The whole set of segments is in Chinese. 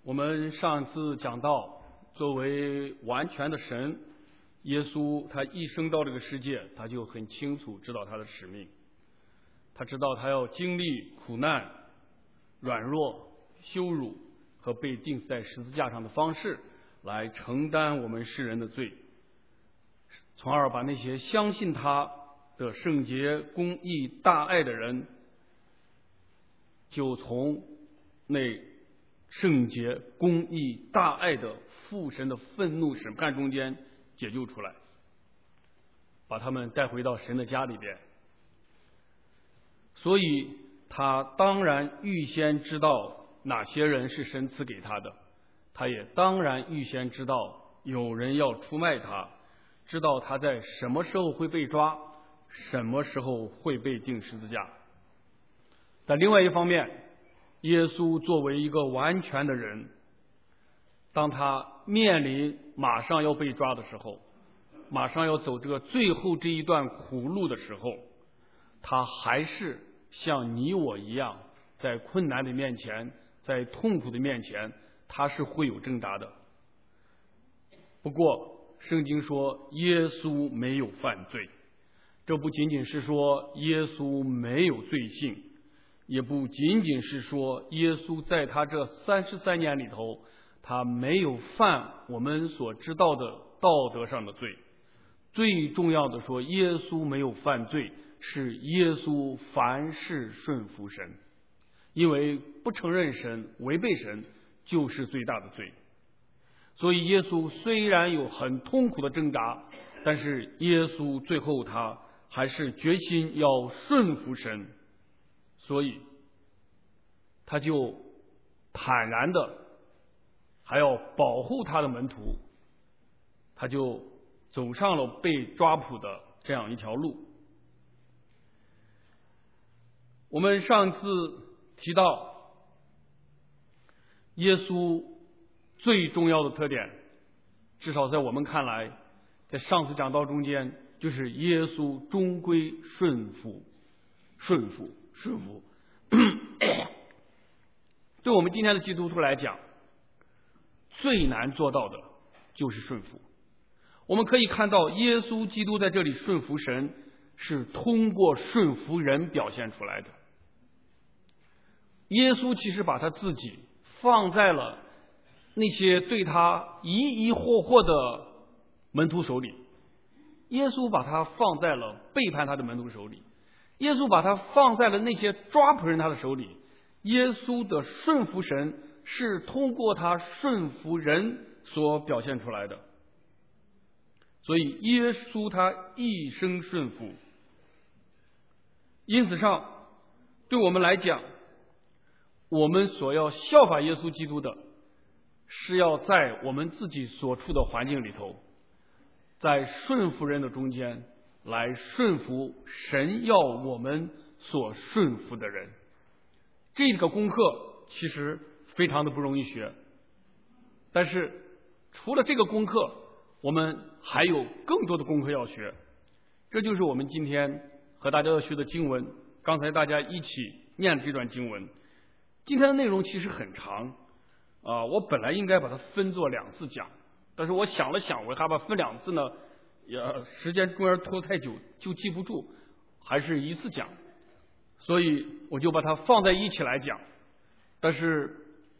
我们上次讲到，作为完全的神，耶稣他一生到这个世界，他就很清楚知道他的使命。他知道他要经历苦难、软弱、羞辱和被钉死在十字架上的方式，来承担我们世人的罪，从而把那些相信他的圣洁、公义、大爱的人，就从那圣洁、公义、大爱的父神的愤怒审判中间解救出来，把他们带回到神的家里边。所以他当然预先知道哪些人是神赐给他的，他也当然预先知道有人要出卖他，知道他在什么时候会被抓，什么时候会被钉十字架。但另外一方面，耶稣作为一个完全的人，当他面临马上要被抓的时候，马上要走这个最后这一段苦路的时候，他还是像你我一样，在困难的面前，在痛苦的面前，他是会有挣扎的。不过圣经说耶稣没有犯罪，这不仅仅是说耶稣没有罪性，也不仅仅是说耶稣在他这33年里头，他没有犯我们所知道的道德上的罪。最重要的说，耶稣没有犯罪，是耶稣凡事顺服神。因为不承认神、违背神，就是最大的罪。所以耶稣虽然有很痛苦的挣扎，但是耶稣最后他还是决心要顺服神，所以他就坦然的还要保护他的门徒，他就走上了被抓捕的这样一条路。我们上次提到耶稣最重要的特点，至少在我们看来，在上次讲道中间，就是耶稣终归顺服。对我们今天的基督徒来讲，最难做到的就是顺服。我们可以看到耶稣基督在这里顺服神，是通过顺服人表现出来的。耶稣其实把他自己放在了那些对他疑疑惑惑的门徒手里，耶稣把他放在了背叛他的门徒手里，耶稣把他放在了那些抓捕人他的手里。耶稣的顺服神是通过他顺服人所表现出来的。所以耶稣他一生顺服，因此上对我们来讲，我们所要效法耶稣基督的，是要在我们自己所处的环境里头，在顺服人的中间来顺服神要我们所顺服的人。这个功课其实非常的不容易学，但是除了这个功课，我们还有更多的功课要学。这就是我们今天和大家要学的经文，刚才大家一起念了这段经文。今天的内容其实很长我本来应该把它分作2次讲，但是我想了想，我害怕分2次呢，时间中间拖太久就记不住，还是一次讲，所以我就把它放在一起来讲。但是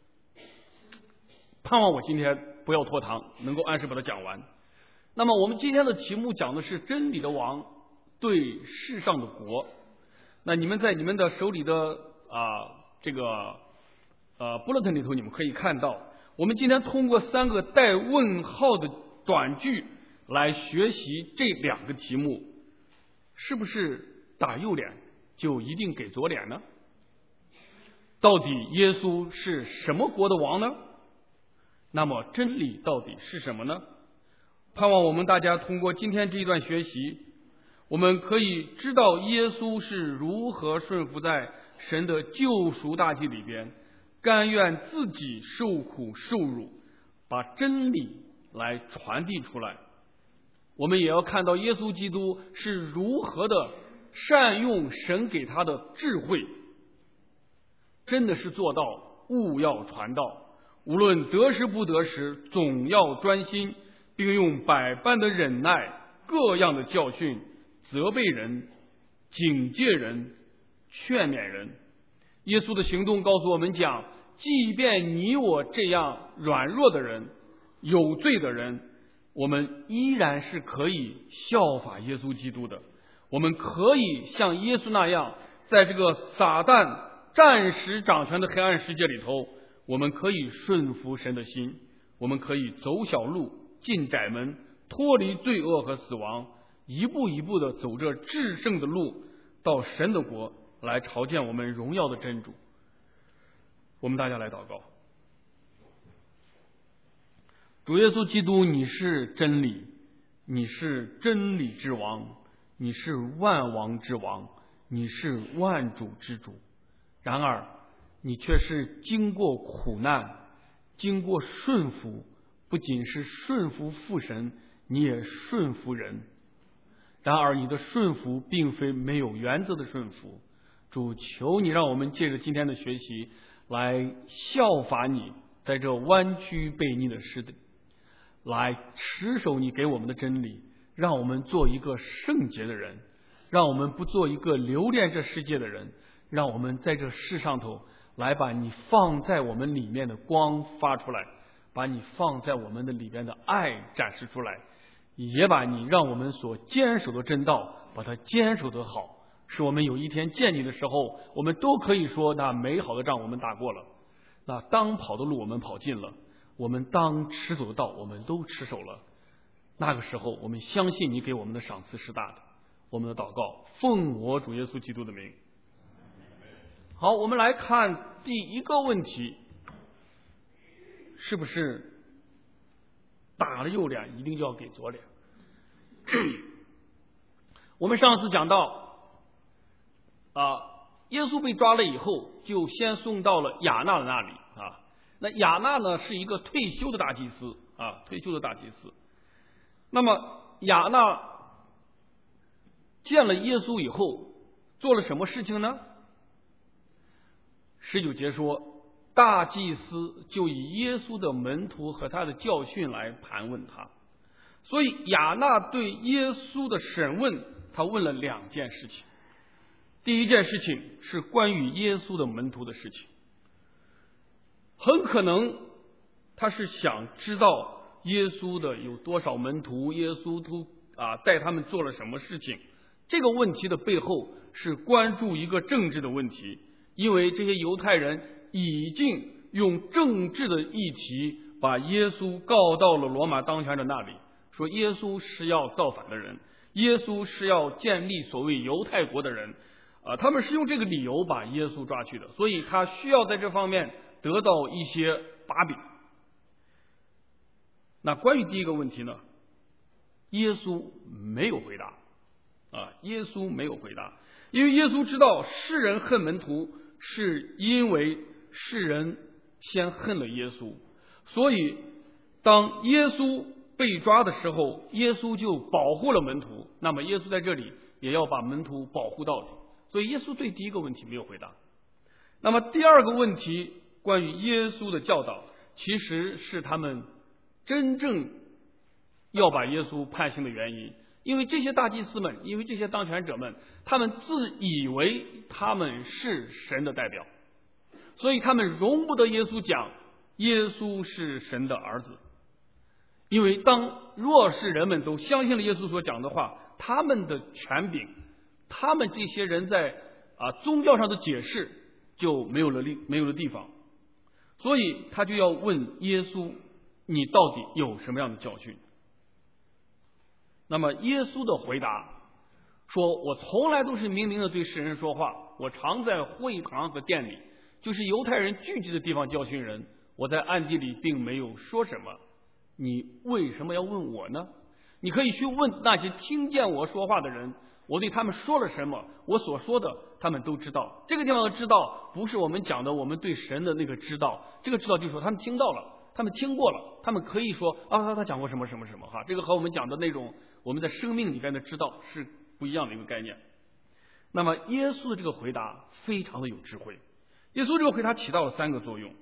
盼望我今天不要拖堂，能够按时把它讲完。那么我们今天的题目讲的是真理的王对世上的国。那你们在你们的手里的这个bulletin 里头，你们可以看到，我们今天通过3个带问号的短句来学习这2个题目。是不是打右脸就一定给左脸呢？到底耶稣是什么国的王呢？那么真理到底是什么呢？盼望我们大家通过今天这一段学习，我们可以知道耶稣是如何顺服在神的救赎大计里边，甘愿自己受苦受辱，把真理来传递出来。我们也要看到耶稣基督是如何的善用神给他的智慧，真的是做到务要传道， 无论得时不得时，总要专心，并用百般的忍耐、各样的教训，责备人、警戒人、劝勉人。耶稣的行动告诉我们讲，即便你我这样软弱的人、有罪的人，我们依然是可以效法耶稣基督的。我们可以像耶稣那样，在这个撒旦暂时掌权的黑暗世界里头，我们可以顺服神的心，我们可以走小路，进窄门，脱离罪恶和死亡，一步一步的走着至圣的路，到神的国来朝见我们荣耀的真主。我们大家来祷告。主耶稣基督，你是真理，你是真理之王，你是万王之王，你是万主之主。然而你却是经过苦难，经过顺服，不仅是顺服父神，你也顺服人。然而你的顺服并非没有原则的顺服。主，求你让我们借着今天的学习来效法你，在这弯曲悖逆的时代来持守你给我们的真理，让我们做一个圣洁的人，让我们不做一个留恋这世界的人，让我们在这世上头来把你放在我们里面的光发出来，把你放在我们的里边的爱展示出来，也把你让我们所坚守的真道把它坚守得好，使我们有一天见你的时候，我们都可以说，那美好的仗我们打过了，那当跑的路我们跑尽了，我们当持走的道我们都持守了。那个时候我们相信你给我们的赏赐是大的。我们的祷告奉我主耶稣基督的名。好，我们来看第一个问题，是不是打了右脸一定就要给左脸？我们上次讲到耶稣被抓了以后，就先送到了亚那的那里啊。那亚那呢是一个退休的大祭司啊，退休的大祭司。那么亚那见了耶稣以后，做了什么事情呢？19节说，大祭司就以耶稣的门徒和他的教训来盘问他。所以亚那对耶稣的审问，他问了2件事情。第一件事情是关于耶稣的门徒的事情，很可能他是想知道耶稣的有多少门徒，耶稣都带他们做了什么事情。这个问题的背后是关注一个政治的问题，因为这些犹太人已经用政治的议题把耶稣告到了罗马当权者那里，说耶稣是要造反的人，耶稣是要建立所谓犹太国的人他们是用这个理由把耶稣抓去的，所以他需要在这方面得到一些把柄。那关于第一个问题呢，耶稣没有回答耶稣没有回答，因为耶稣知道世人恨门徒是因为世人先恨了耶稣，所以当耶稣被抓的时候，耶稣就保护了门徒，那么耶稣在这里也要把门徒保护到底，所以耶稣对第一个问题没有回答。那么第二个问题关于耶稣的教导，其实是他们真正要把耶稣判刑的原因。因为这些大祭司们，因为这些当权者们，他们自以为他们是神的代表，所以他们容不得耶稣讲耶稣是神的儿子。因为若是人们都相信了耶稣所讲的话，他们的权柄，他们这些人在宗教上的解释就没有了地方，所以他就要问耶稣，你到底有什么样的教训？那么耶稣的回答说，我从来都是明明的对世人说话，我常在会堂和殿里，就是犹太人聚集的地方教训人，我在暗地里并没有说什么，你为什么要问我呢？你可以去问那些听见我说话的人，我对他们说了什么，我所说的他们都知道。这个地方的知道不是我们讲的我们对神的那个知道，这个知道就是说他们听到了，他们听过了，他们可以说他讲过什么什么什么这个和我们讲的那种我们在生命里边的知道是不一样的一个概念。那么耶稣的这个回答非常的有智慧，耶稣这个回答起到了3个作用。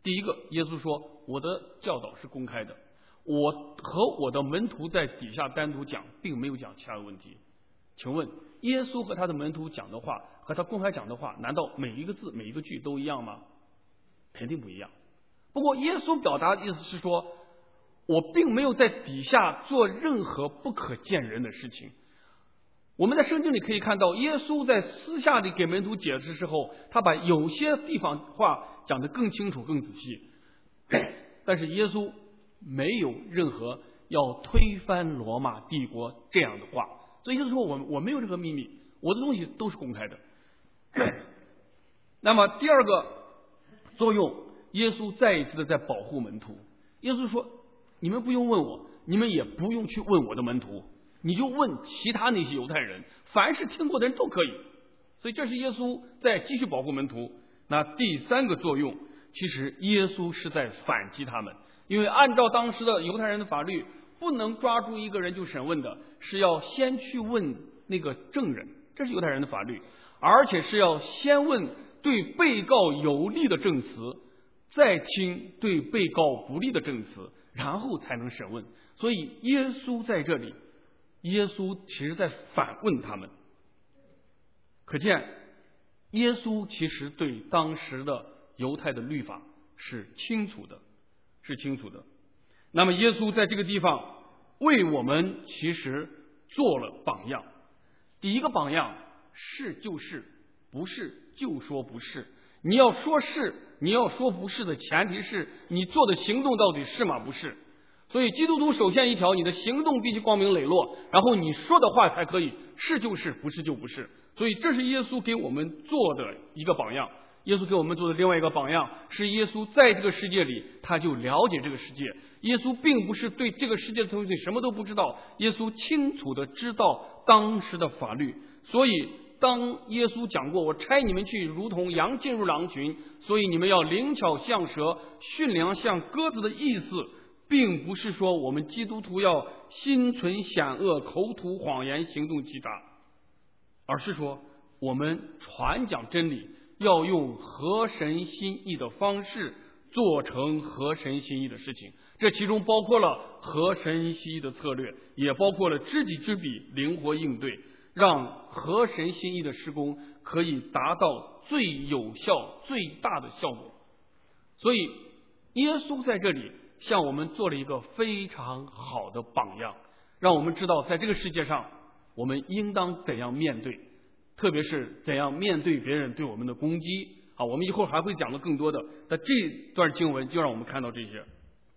第一个，耶稣说我的教导是公开的，我和我的门徒在底下单独讲，并没有讲其他的问题。请问耶稣和他的门徒讲的话和他公开讲的话，难道每一个字每一个句都一样吗？肯定不一样。不过耶稣表达的意思是说，我并没有在底下做任何不可见人的事情。我们在圣经里可以看到，耶稣在私下里给门徒解释之后，他把有些地方话讲得更清楚更仔细，但是耶稣没有任何要推翻罗马帝国这样的话。所以就是说我没有任何秘密，我的东西都是公开的。那么第二个作用，耶稣再一次的在保护门徒。耶稣说，你们不用问我，你们也不用去问我的门徒，你就问其他那些犹太人，凡是听过的人都可以。所以这是耶稣在继续保护门徒。那第三个作用，其实耶稣是在反击他们，因为按照当时的犹太人的法律，不能抓住一个人就审问的，是要先去问那个证人，这是犹太人的法律，而且是要先问对被告有利的证词，再听对被告不利的证词，然后才能审问。所以耶稣在这里，耶稣其实在反问他们。可见耶稣其实对当时的犹太的律法是清楚的。那么耶稣在这个地方为我们其实做了榜样。第一个榜样，是就是，不是就说不是。你要说是，你要说不是的前提是你做的行动到底是吗？不是。所以基督徒首先一条，你的行动必须光明磊落，然后你说的话才可以是就是，不是就不是。所以这是耶稣给我们做的一个榜样。耶稣给我们做的另外一个榜样，是耶稣在这个世界里，他就了解这个世界。耶稣并不是对这个世界的东西什么都不知道，耶稣清楚的知道当时的法律。所以当耶稣讲过，我差你们去如同羊进入狼群，所以你们要灵巧像蛇，驯良像鸽子的意思，并不是说我们基督徒要心存险恶，口吐谎言，行动欺诈，而是说我们传讲真理要用合神心意的方式做成合神心意的事情。这其中包括了合神心意的策略，也包括了知己知彼，灵活应对，让合神心意的施工可以达到最有效最大的效果。所以耶稣在这里向我们做了一个非常好的榜样，让我们知道在这个世界上我们应当怎样面对，特别是怎样面对别人对我们的攻击。我们以后还会讲的更多的，但这段经文就让我们看到这些。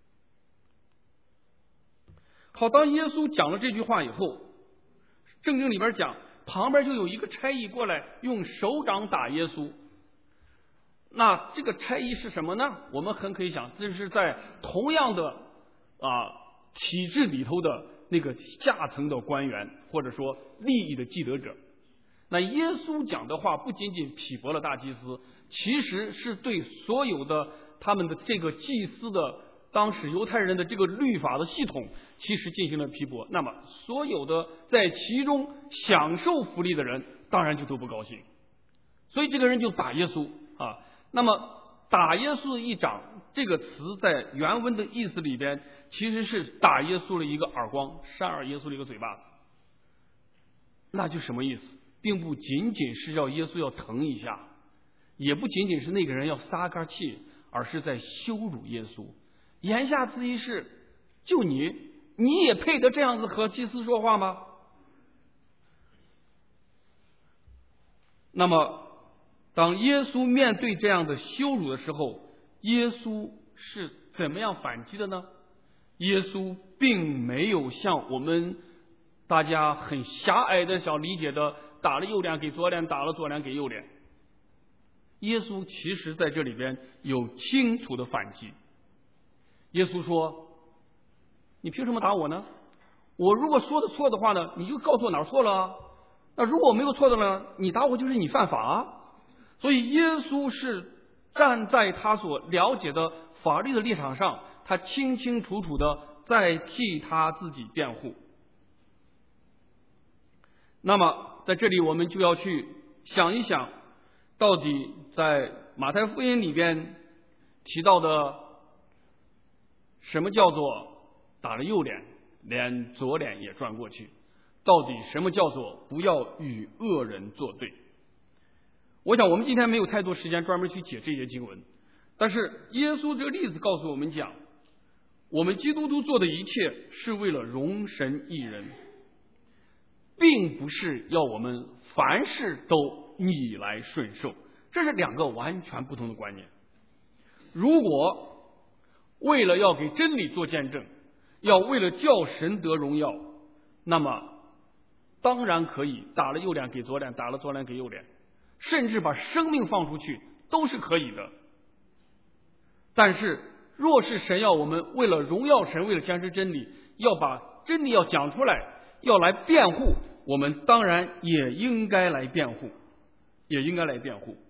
好，当耶稣讲了这句话以后，圣经里边讲，旁边就有一个差役过来用手掌打耶稣。那这个差役是什么呢？我们很可以想，这是在同样的体制里头的那个下层的官员，或者说利益的既得者。那耶稣讲的话不仅仅批驳了大祭司，其实是对所有的他们的这个祭司的当时犹太人的这个律法的系统其实进行了批驳。那么所有的在其中享受福利的人当然就都不高兴，所以这个人就打耶稣那么打耶稣一掌这个词在原文的意思里边其实是打耶稣了一个耳光，扇耳耶稣了一个嘴巴子。那就什么意思？并不仅仅是要耶稣要疼一下，也不仅仅是那个人要撒干气，而是在羞辱耶稣。言下之意是，就你也配得这样子和祭司说话吗？那么当耶稣面对这样的羞辱的时候，耶稣是怎么样反击的呢？耶稣并没有像我们大家很狭隘的想理解的，打了右脸给左脸，打了左脸给右脸。耶稣其实在这里边有清楚的反击。耶稣说，你凭什么打我呢？我如果说的错的话呢，你就告诉我哪儿错了啊。那如果我没有错的呢，你打我就是你犯法啊。所以耶稣是站在他所了解的法律的立场上，他清清楚楚的在替他自己辩护。那么在这里我们就要去想一想，到底在马太福音里边提到的什么叫做打了右脸，连左脸也转过去，到底什么叫做不要与恶人作对？我想我们今天没有太多时间专门去解这些经文，但是耶稣这个例子告诉我们讲，我们基督徒做的一切是为了荣神益人，并不是要我们凡事都逆来顺受，这是两个完全不同的观念。如果为了要给真理做见证，要为了叫神得荣耀，那么当然可以打了右脸给左脸，打了左脸给右脸，甚至把生命放出去都是可以的。但是若是神要我们为了荣耀神，为了坚持真理，要把真理要讲出来，要来辩护，我们当然也应该来辩护，也应该来辩护。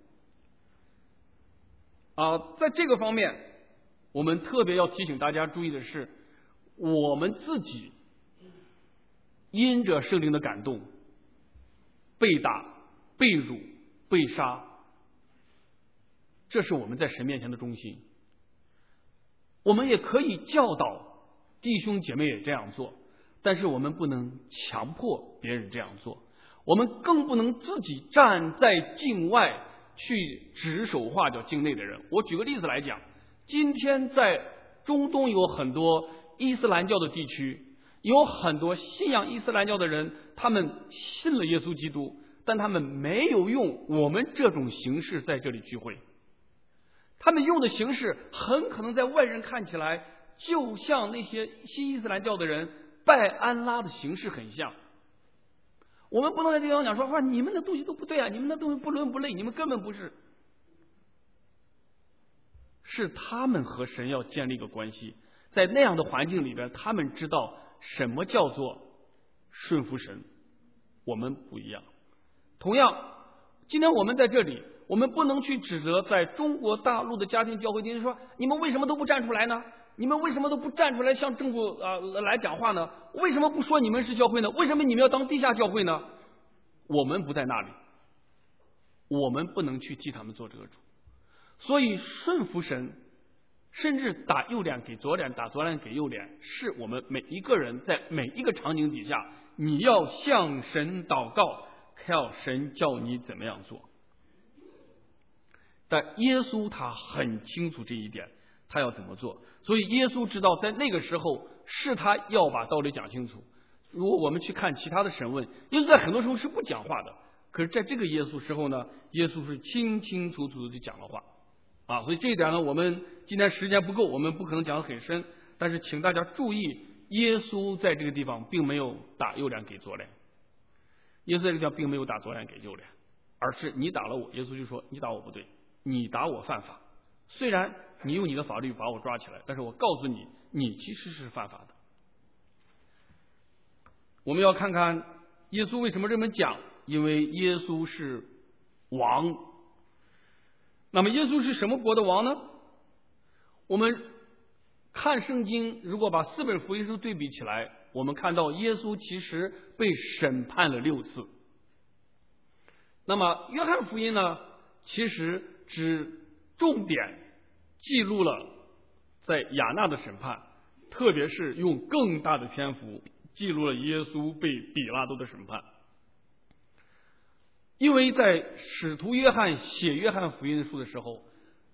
在这个方面，我们特别要提醒大家注意的是，我们自己因着圣灵的感动，被打、被辱、被杀，这是我们在神面前的忠心。我们也可以教导弟兄姐妹也这样做，但是我们不能强迫别人这样做，我们更不能自己站在境外去指手画脚境内的人。我举个例子来讲，今天在中东有很多伊斯兰教的地区，有很多信仰伊斯兰教的人，他们信了耶稣基督，但他们没有用我们这种形式在这里聚会，他们用的形式很可能在外人看起来就像那些新伊斯兰教的人拜安拉的形式很像。我们不能在这地方讲说，你们的东西都不对啊，你们的东西不伦不类，你们根本不是。是他们和神要建立一个关系，在那样的环境里边，他们知道什么叫做顺服神，我们不一样。同样，今天我们在这里，我们不能去指责在中国大陆的家庭教会，你说你们为什么都不站出来呢？你们为什么都不站出来向政府来讲话呢？为什么不说你们是教会呢？为什么你们要当地下教会呢？我们不在那里，我们不能去替他们做这个主。所以顺服神，甚至打右脸给左脸，打左脸给右脸，是我们每一个人在每一个场景底下，你要向神祷告，靠神叫你怎么样做。但耶稣他很清楚这一点，他要怎么做。所以耶稣知道在那个时候是他要把道理讲清楚。如果我们去看其他的审问，耶稣在很多时候是不讲话的，可是在这个耶稣时候呢，耶稣是清清楚楚的就讲了话所以这一点呢，我们今天时间不够，我们不可能讲得很深，但是请大家注意，耶稣在这个地方并没有打右脸给左脸，耶稣在这个地方并没有打左脸给右脸，而是你打了我，耶稣就说你打我不对，你打我犯法，虽然你用你的法律把我抓起来，但是我告诉你，你其实是犯法的。我们要看看耶稣为什么这么讲，因为耶稣是王。那么耶稣是什么国的王呢？我们看圣经，如果把4本福音书对比起来，我们看到耶稣其实被审判了6次。那么约翰福音呢，其实只重点记录了在亚纳的审判，特别是用更大的篇幅记录了耶稣被比拉多的审判。因为在使徒约翰写约翰福音书的时候，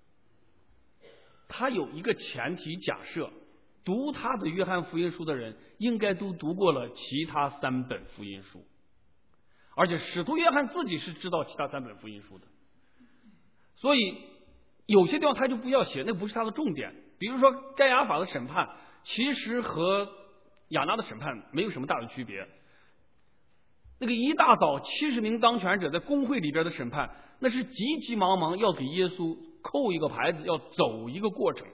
他有一个前提假设，读他的约翰福音书的人应该都读过了其他3本福音书，而且使徒约翰自己是知道其他3本福音书的，所以有些地方他就不要写，那不是他的重点。比如说该亚法的审判其实和亚拿的审判没有什么大的区别，那个一大早70名当权者在公会里边的审判，那是急急忙忙要给耶稣扣一个牌子，要走一个过程。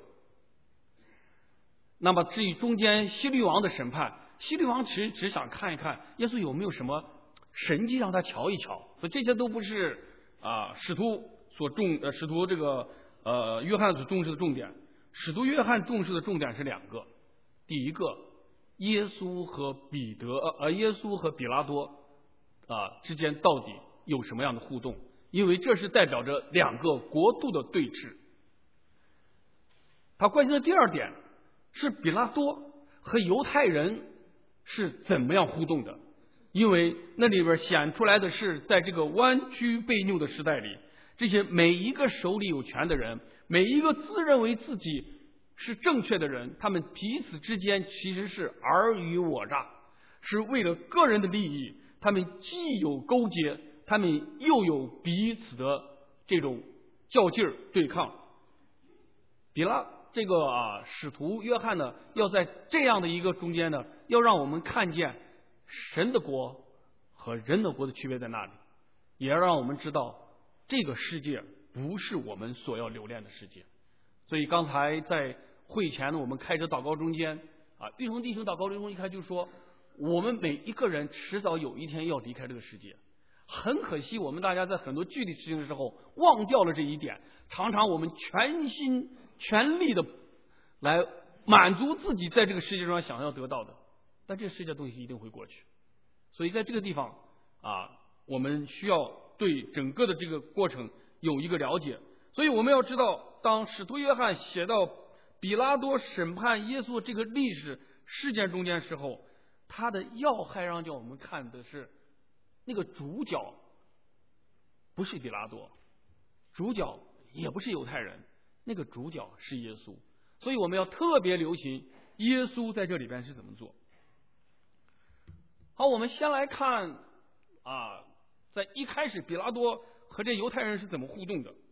那么至于中间希律王的审判，希律王其实只想看一看耶稣有没有什么神迹让他瞧一瞧，所以这些都不是使徒这个约翰所重视的重点。使徒约翰重视的重点是2个，第一个，耶稣和比拉多之间到底有什么样的互动，因为这是代表着2个国度的对峙。 他关心的第二点是比拉多和犹太人是怎么样互动的，因为那里边显出来的是，在这个弯曲悖拗的时代里，这些每一个手里有权的人，每一个自认为自己是正确的人，他们彼此之间其实是尔虞我诈，是为了个人的利益，他们既有勾结，他们又有彼此的这种较劲儿对抗。这个使徒约翰呢，要在这样的一个中间呢，要让我们看见神的国和人的国的区别在哪里，也要让我们知道这个世界不是我们所要留恋的世界。所以刚才在会前呢，我们开着祷告中间玉成弟兄祷告中一开就说，我们每一个人迟早有一天要离开这个世界。很可惜，我们大家在很多具体事情的时候忘掉了这一点，常常我们全心全力的来满足自己在这个世界上想要得到的，但这个世界的东西一定会过去。所以在这个地方我们需要对整个的这个过程有一个了解。所以我们要知道，当使徒约翰写到比拉多审判耶稣这个历史事件中间时候，他的要害让叫我们看的是那个主角不是比拉多，主角也不是犹太人，那个主角是耶稣。所以我们要特别留心耶稣在这里边是怎么做。好，我们先来看在一开始比拉多和这犹太人是怎么互动的。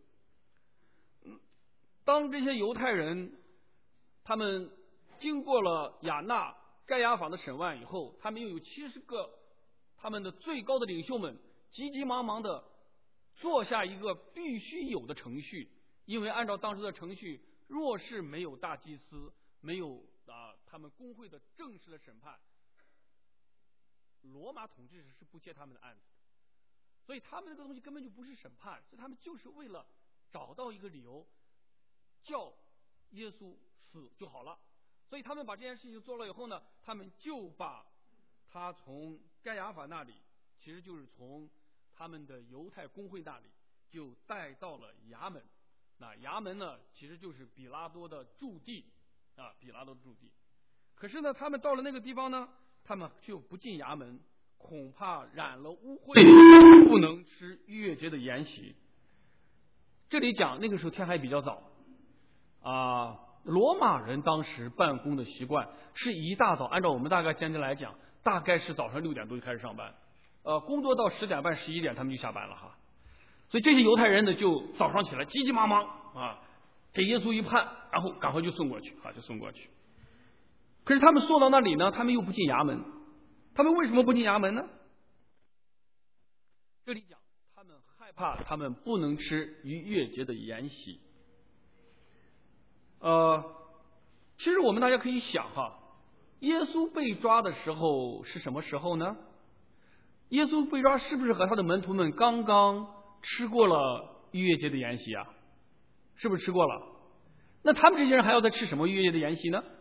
当这些犹太人他们经过了亚纳盖亚法的审问以后，他们又有70个他们的最高的领袖们急急忙忙的做下一个必须有的程序，因为按照当时的程序，若是没有大祭司，没有他们公会的正式的审判，罗马统治是不接他们的案子的。所以他们这个东西根本就不是审判，所以他们就是为了找到一个理由叫耶稣死就好了。所以他们把这件事情做了以后呢，他们就把他从该亚法那里，其实就是从他们的犹太公会那里就带到了衙门。那衙门呢，其实就是比拉多的驻地比拉多的驻地。可是呢，他们到了那个地方呢，他们就不进衙门，恐怕染了污秽，不能吃逾越节的筵席。这里讲那个时候天还比较早罗马人当时办公的习惯是一大早，按照我们大概现在来讲，大概是早上6点多就开始上班，工作到10点半11点他们就下班了哈。所以这些犹太人呢，就早上起来急急忙忙给耶稣一判，然后赶快就送过去就送过去。可是他们送到那里呢，他们又不进衙门。他们为什么不进衙门呢？这里讲他们害怕他们不能吃逾越节的筵席。其实我们大家可以想耶稣被抓的时候是什么时候呢？耶稣被抓是不是和他的门徒们刚刚吃过了逾越节的筵席是不是吃过了？那他们这些人还要再吃什么逾越节的筵席呢？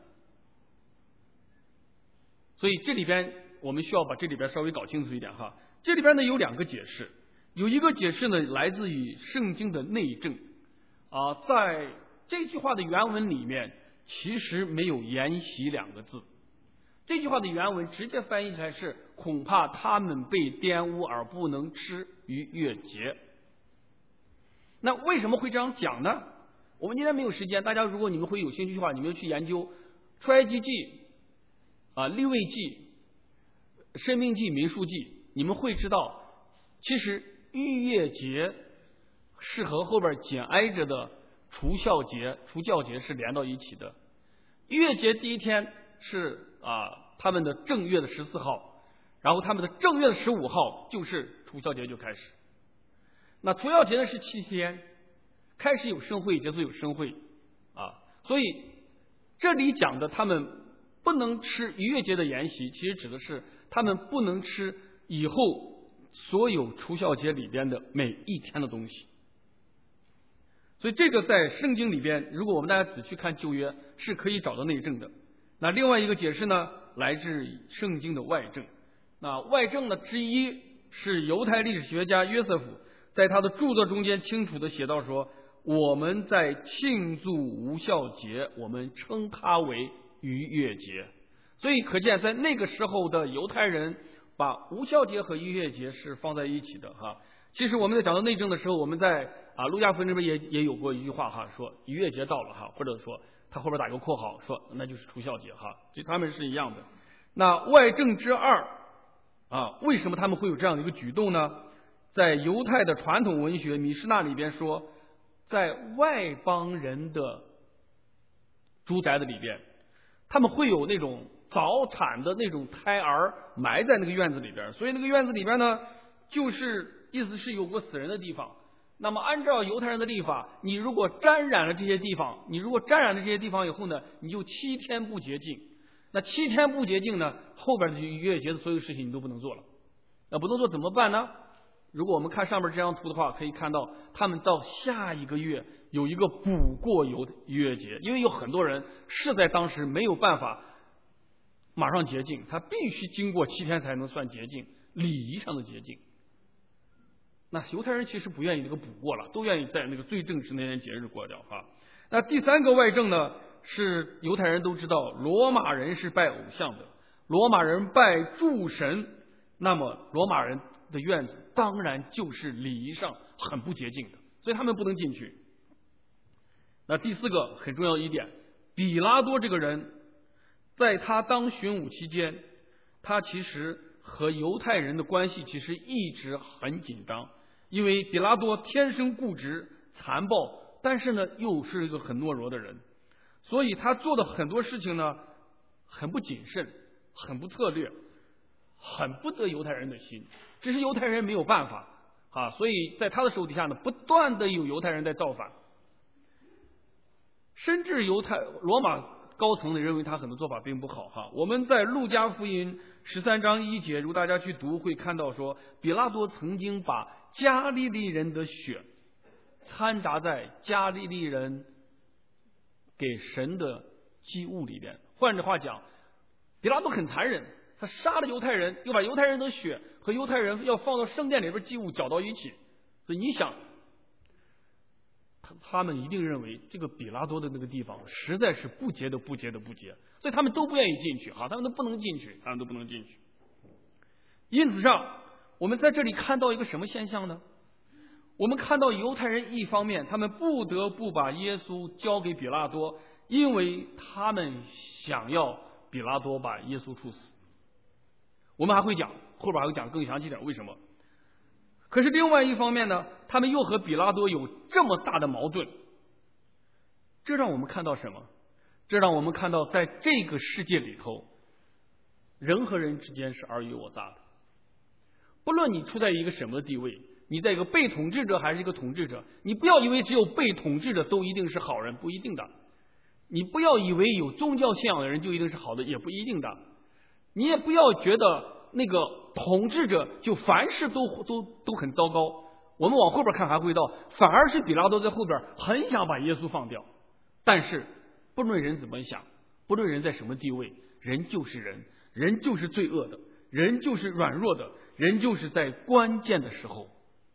所以这里边我们需要把这里边稍微搞清楚一点这里边呢有2个解释，有一个解释呢来自于圣经的内证在这句话的原文里面其实没有筵席2个字，这句话的原文直接翻译起来是恐怕他们被玷污而不能吃逾越节。那为什么会这样讲呢？我们今天没有时间，大家如果你们会有兴趣的话，你们去研究出埃及记利未记、申命记、民数记，你们会知道其实逾越节是和后边紧挨着的除酵节是连到一起的。逾越节第一天是他们的正月的14号，然后他们的正月的15号就是除酵节就开始。那除酵节呢是7天，开始有盛会，结束有盛会所以这里讲的他们不能吃逾越节的筵席，其实指的是他们不能吃以后所有除酵节里边的每一天的东西。所以这个在圣经里边，如果我们大家仔细看旧约是可以找到内证的。那另外一个解释呢，来自圣经的外证。那外证呢之一是犹太历史学家约瑟夫在他的著作中间清楚的写到说， 我们在庆祝无酵节，我们称它为逾越节。所以可见在那个时候的犹太人把无酵节和逾越节是放在一起的哈。其实我们在讲到内政的时候，我们在路加福音这边也有过一句话哈，说逾越节到了哈，或者说他后边打个括号说那就是除酵节哈，其实他们是一样的。那外政之二为什么他们会有这样的一个举动呢？在犹太的传统文学米施那里边说，在外邦人的住宅的里边，他们会有那种早产的那种胎儿埋在那个院子里边，所以那个院子里边呢，就是意思是有过死人的地方。那么按照犹太人的历法，你如果沾染了这些地方以后呢，你就7天不洁净。那7天不洁净呢，后边的逾越节的所有事情你都不能做了。那不能做怎么办呢？如果我们看上面这张图的话，可以看到他们到下一个月有一个补过逾越节，因为有很多人是在当时没有办法马上洁净，他必须经过7天才能算洁净，礼仪上的洁净。那犹太人其实不愿意这个补过了，都愿意在那个最正式那天节日过掉哈。那第三个外证呢，是犹太人都知道罗马人是拜偶像的，罗马人拜诸神，那么罗马人的院子当然就是礼仪上很不洁净的，所以他们不能进去。那第四个很重要一点，比拉多这个人在他当巡抚期间，他其实和犹太人的关系其实一直很紧张，因为比拉多天生固执残暴，但是呢又是一个很懦弱的人，所以他做的很多事情呢很不谨慎，很不策略，很不得犹太人的心，只是犹太人没有办法所以在他的手底下呢，不断的有犹太人在造反，甚至罗马高层呢认为他很多做法并不好我们在路加福音13章1节，如大家去读会看到说，比拉多曾经把加利利人的血掺杂在加利利人给神的祭物里边。换句话讲，比拉多很残忍，他杀了犹太人，又把犹太人的血和犹太人要放到圣殿里边祭物搅到一起。所以你想，他们一定认为这个比拉多的那个地方实在是不洁，所以他们都不愿意进去他们都不能进去。因此上，我们在这里看到一个什么现象呢？我们看到犹太人一方面他们不得不把耶稣交给比拉多，因为他们想要比拉多把耶稣处死。我们后边还会讲更详细点为什么。可是另外一方面呢，他们又和比拉多有这么大的矛盾，这让我们看到什么？这让我们看到在这个世界里头，人和人之间是尔虞我诈的。不论你处在一个什么地位，你在一个被统治者还是一个统治者，你不要以为只有被统治者都一定是好人，不一定的。你不要以为有宗教信仰的人就一定是好的，也不一定的。你也不要觉得那个统治者就凡事都很糟糕。我们往后边看还会到，反而是比拉多在后边很想把耶稣放掉。但是不论人怎么想，不论人在什么地位，人就是人，人就是罪恶的，人就是软弱的，人就是在关键的时候，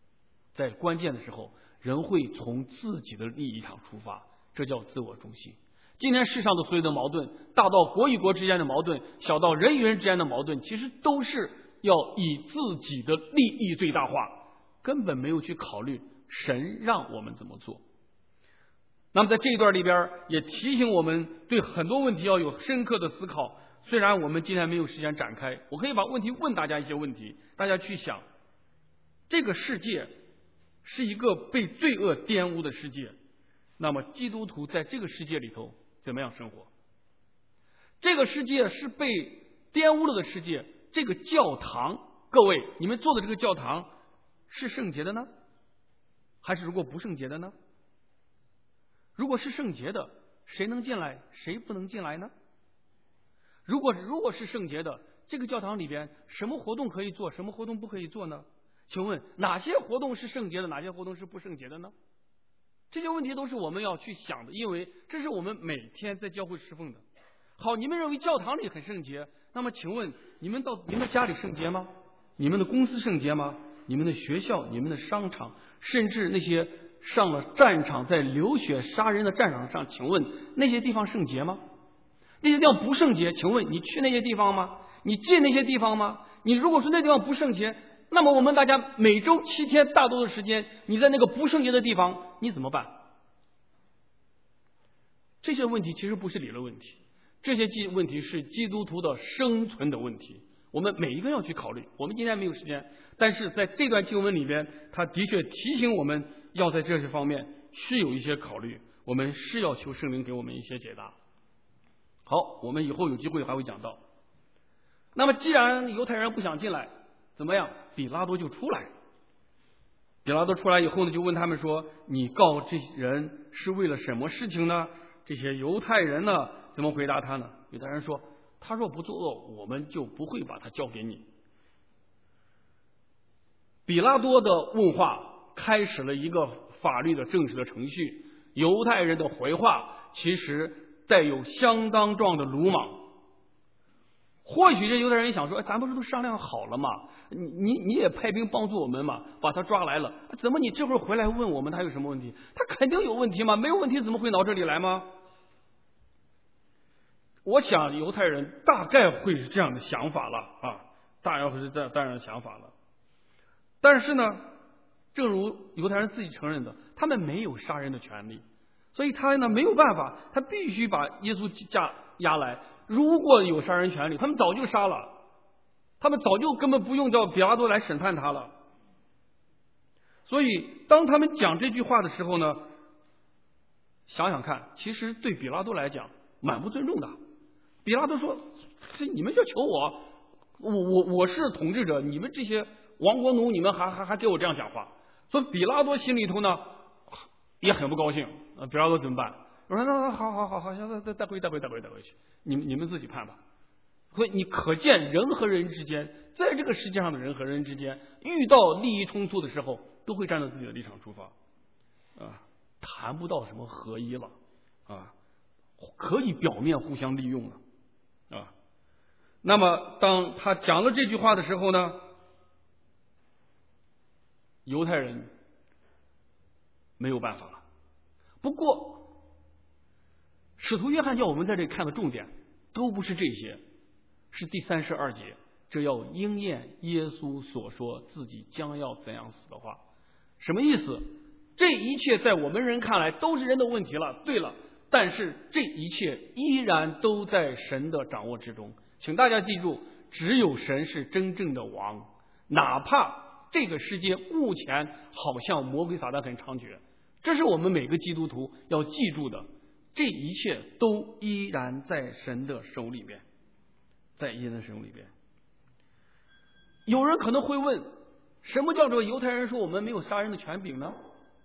人会从自己的利益上出发，这叫自我中心。今天世上的所有的矛盾，大到国与国之间的矛盾，小到人与人之间的矛盾，其实都是要以自己的利益最大化，根本没有去考虑神让我们怎么做。那么在这一段里边也提醒我们对很多问题要有深刻的思考，虽然我们今天没有时间展开，我可以把问题问大家一些问题，大家去想，这个世界是一个被罪恶玷污的世界，那么基督徒在这个世界里头怎么样生活？这个世界是被玷污了的世界，这个教堂，各位你们做的这个教堂是圣洁的呢，还是如果不圣洁的呢？如果是圣洁的，谁能进来，谁不能进来呢？如果是圣洁的，这个教堂里边什么活动可以做，什么活动不可以做呢？请问哪些活动是圣洁的，哪些活动是不圣洁的呢？这些问题都是我们要去想的，因为这是我们每天在教会侍奉的。好，你们认为教堂里很圣洁，那么请问你们的家里圣洁吗？你们的公司圣洁吗？你们的学校、你们的商场，甚至那些上了战场，在流血杀人的战场上，请问那些地方圣洁吗？那些地方不圣洁，请问你去那些地方吗？你进那些地方吗？你如果说那地方不圣洁，那么我们大家每周7天大多的时间，你在那个不圣洁的地方，你怎么办？这些问题其实不是理论问题，这些问题是基督徒的生存的问题，我们每一个要去考虑。我们今天没有时间，但是在这段经文里边，他的确提醒我们要在这些方面是有一些考虑，我们是要求圣灵给我们一些解答。好，我们以后有机会还会讲到。那么既然犹太人不想进来，怎么样？比拉多就出来。比拉多出来以后呢，就问他们说，你告这些人是为了什么事情呢？这些犹太人呢怎么回答他呢？犹太人说，他若不作恶，我们就不会把他交给你。比拉多的问话开始了一个法律的正式的程序，犹太人的回话其实带有相当壮的鲁莽。或许这犹太人想说，咱不是都商量好了吗？你也派兵帮助我们嘛，把他抓来了，怎么你这会儿回来问我们他有什么问题？他肯定有问题嘛，没有问题怎么会到这里来吗？我想犹太人大概会是这样的想法了啊，大概会是这样的想法了。但是呢，正如犹太人自己承认的，他们没有杀人的权利，所以他呢没有办法，他必须把耶稣押来。如果有杀人权利，他们早就杀了，他们早就根本不用叫比拉多来审判他了。所以当他们讲这句话的时候呢，想想看，其实对比拉多来讲蛮不尊重的。比拉多说，你们就求我是统治者，你们这些亡国奴，你们还给我这样讲话。所以比拉多心里头呢也很不高兴。比拉多怎么办？我说那好，带回去，你们自己判吧。所以你可见人和人之间，在这个世界上的人和人之间，遇到利益冲突的时候，都会站在自己的立场出发，谈不到什么合一了，可以表面互相利用了，那么当他讲了这句话的时候呢，犹太人没有办法了。不过使徒约翰叫我们在这里看的重点都不是这些，是第32节，这要应验耶稣所说自己将要怎样死的话。什么意思？这一切在我们人看来都是人的问题了，对了，但是这一切依然都在神的掌握之中。请大家记住，只有神是真正的王，哪怕这个世界目前好像魔鬼撒旦很猖獗，这是我们每个基督徒要记住的，这一切都依然在神的手里边，在耶稣手里边。有人可能会问，什么叫做犹太人说我们没有杀人的权柄呢？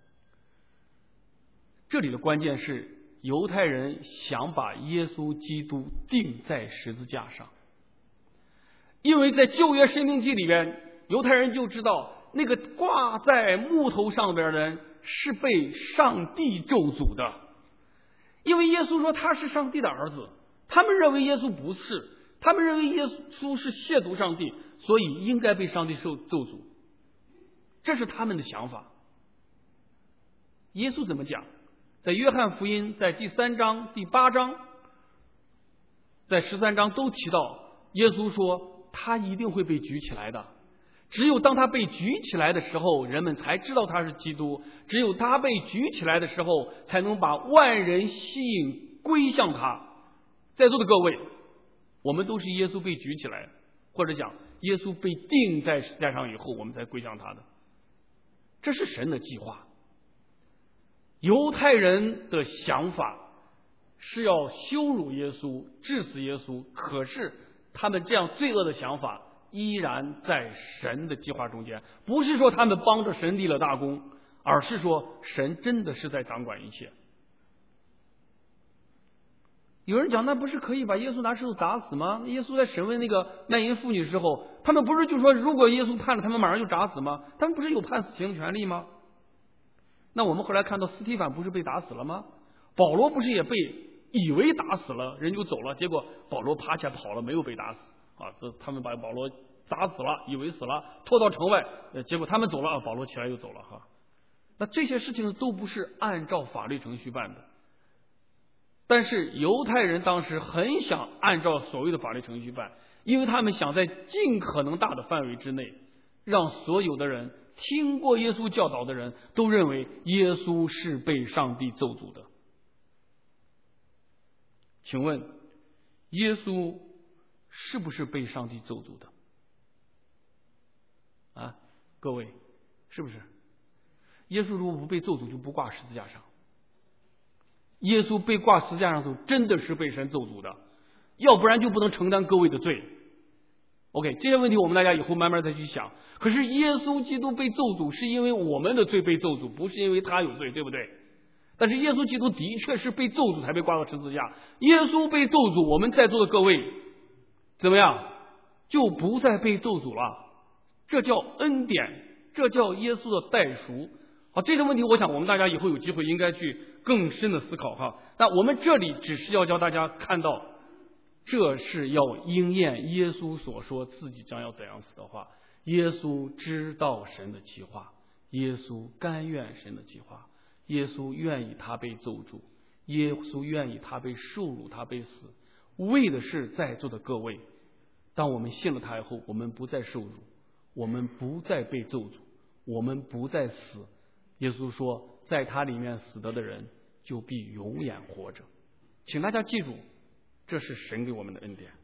这里的关键是犹太人想把耶稣基督钉在十字架上，因为在旧约申命记里边，犹太人就知道那个挂在木头上边的人是被上帝咒诅的，因为耶稣说他是上帝的儿子，他们认为耶稣不是，他们认为耶稣是亵渎上帝，所以应该被上帝咒诅，这是他们的想法。耶稣怎么讲？在约翰福音在第3章、第8章、在13章都提到，耶稣说他一定会被举起来的，只有当他被举起来的时候，人们才知道他是基督，只有他被举起来的时候，才能把万人吸引归向他。在座的各位，我们都是耶稣被举起来，或者讲耶稣被钉在十字架上以后，我们才归向他的，这是神的计划。犹太人的想法是要羞辱耶稣，治死耶稣，可是他们这样罪恶的想法依然在神的计划中间，不是说他们帮着神立了大功，而是说神真的是在掌管一切。有人讲，那不是可以把耶稣拿石头砸死吗？耶稣在审问那个卖淫妇女的时候，他们不是就说如果耶稣判了他们马上就砸死吗？他们不是有判死刑的权利吗？那我们后来看到斯提反不是被打死了吗？保罗不是也被以为打死了，人就走了，结果保罗爬起来跑了，没有被打死他们把保罗打死了，以为死了，拖到城外，结果他们走了，保罗起来又走了那这些事情都不是按照法律程序办的。但是犹太人当时很想按照所谓的法律程序办，因为他们想在尽可能大的范围之内，让所有的人听过耶稣教导的人都认为耶稣是被上帝咒诅的。请问，耶稣是不是被上帝咒诅的？啊，各位，是不是？耶稣如果不被咒诅，就不挂十字架上。耶稣被挂十字架上的时候，真的是被神咒诅的，要不然就不能承担各位的罪。OK， 这些问题我们大家以后慢慢再去想。可是耶稣基督被咒诅，是因为我们的罪被咒诅，不是因为他有罪，对不对？但是耶稣基督的确是被咒诅才被挂到十字架。耶稣被咒诅，我们在座的各位怎么样？就不再被咒诅了。这叫恩典，这叫耶稣的代赎。好，这个问题我想我们大家以后有机会应该去更深的思考哈。那我们这里只是要教大家看到，这是要应验耶稣所说自己将要怎样死的话。耶稣知道神的计划，耶稣甘愿神的计划，耶稣愿意他被咒诅，耶稣愿意他被受辱，他被死，为的是在座的各位，当我们信了他以后，我们不再受辱，我们不再被咒诅，我们不再死。耶稣说，在他里面死得的人就必永远活着。请大家记住，这是神给我们的恩典。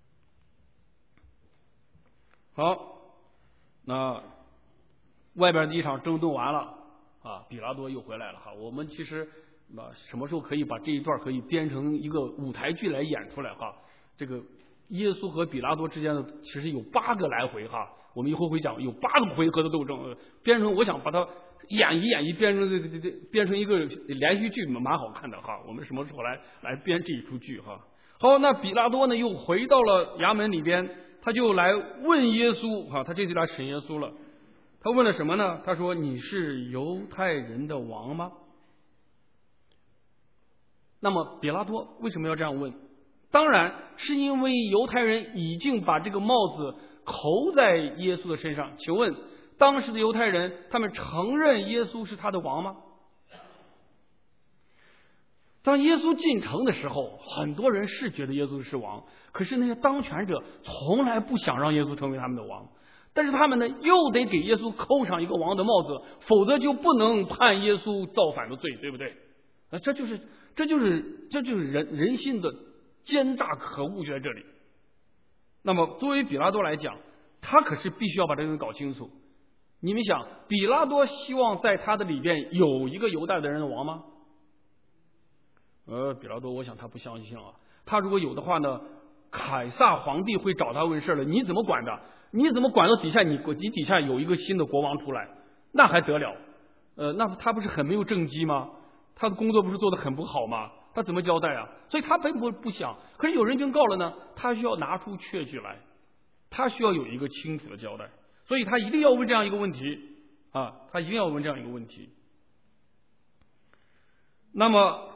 好，那外边的一场争斗完了啊，比拉多又回来了哈。我们其实什么时候可以把这一段可以编成一个舞台剧来演出来哈？这个耶稣和比拉多之间的其实有8个来回哈，我们以后会讲有8个回合的斗争，编成我想把它演一编成一个连续剧，蛮好看的哈。我们什么时候来编这一出剧哈？好，那比拉多呢又回到了衙门里边，他就来问耶稣哈，他这就来审耶稣了。他问了什么呢？他说：“你是犹太人的王吗？”那么比拉多为什么要这样问？当然是因为犹太人已经把这个帽子扣在耶稣的身上。请问当时的犹太人，他们承认耶稣是他的王吗？当耶稣进城的时候，很多人是觉得耶稣是王，可是那些当权者从来不想让耶稣成为他们的王。但是他们呢，又得给耶稣扣上一个王的帽子，否则就不能判耶稣造反的罪，对不对？这就是人性的奸诈可恶就在这里。那么作为比拉多来讲，他可是必须要把这个东西搞清楚。你们想，比拉多希望在他的里边有一个犹太的人的王吗？比拉多我想他不相信啊。他如果有的话呢，凯撒皇帝会找他问事了，你怎么管的？你怎么管到底下你底下有一个新的国王出来，那还得了？那他不是很没有政绩吗？他的工作不是做得很不好吗？他怎么交代啊？所以他并不想。可是有人警告了呢，他需要拿出确据来，他需要有一个清楚的交代，所以他一定要问这样一个问题啊，他一定要问这样一个问题。那么